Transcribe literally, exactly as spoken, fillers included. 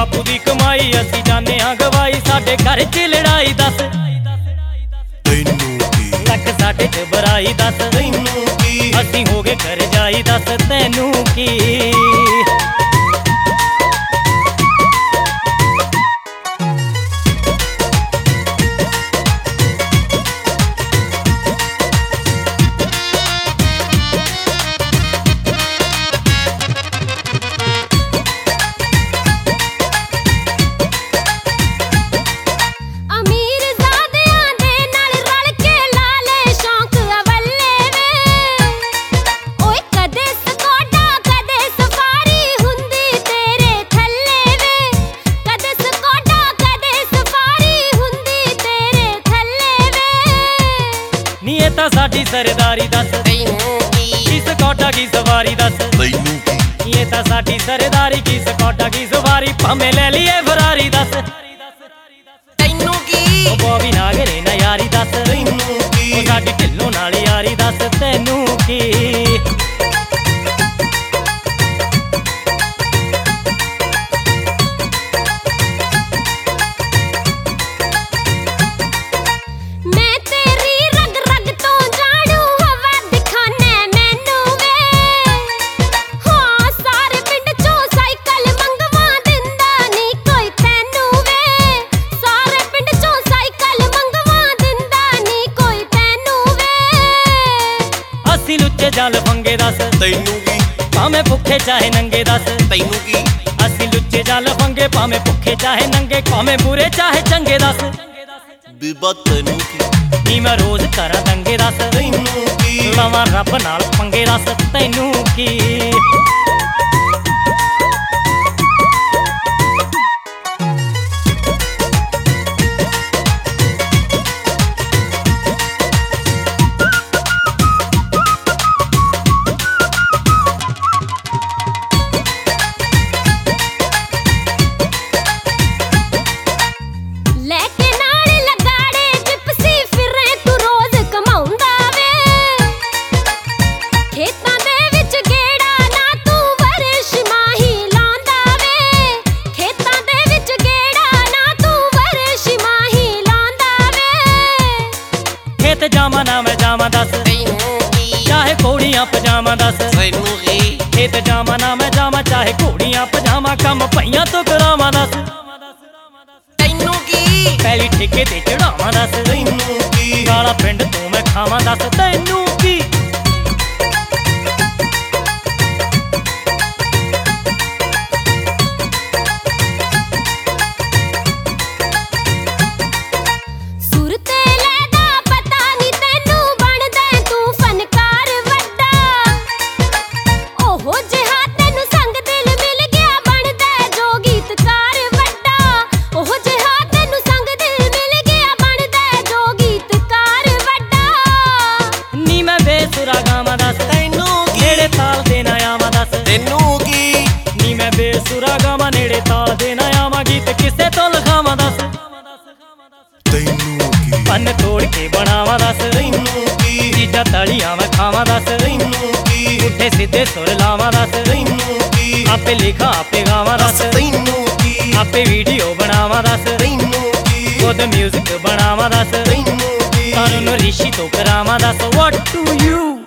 बापू दी कमाई असी जाने हाँ गवाई साडे घर च लड़ाई दस लख साडे च बराई दस असी हो गए घर जाई दस तैनू की साडी सरदारी दस की स्कॉटा की सवारी दस ये ता साडी सरदारी की स्कॉटा की सवारी भावें ले लिए फरारी दस तैनू की बॉबी नागरे ना यारी दस साडी ढिल्लों नाल यारी दस तैनू की जाल फंगे दस तैनू की भावें भुखे चाहे नंगे दस तैनू की असी लुच्चे जाल फंगे भावें भुखे चाहे नंगे भावें बुरे चाहे चंगे दस बीबा तैनू की नी मैं रोज करा दंगे दस तैनू की लवां रब नाल पंगे दस तैनू की जामा ना मैं जामा दस चाहे घोड़ियां पजामा दस खेत जामा ना मैं जामा चाहे घोड़ियां पजामा कम पईयां तो करावा दस तैनू की पहली ठेके ते चढ़ावा दस गाला पिंड तू मैं खावा दस तैनू की बेसुरा गावा नेड़े ताल देना आवा गीत किसे तो लिखावा दस पन तोड़ के बनावा दस चीजा तलियां मैं खावा दस उठे सीधे सुर लावा दस आपे लिखा आपे गावा दस आपे वीडियो बनावा दस खुद म्यूजिक बनावा दस तारू ऋषि तो करावा दस व्हाट टू यू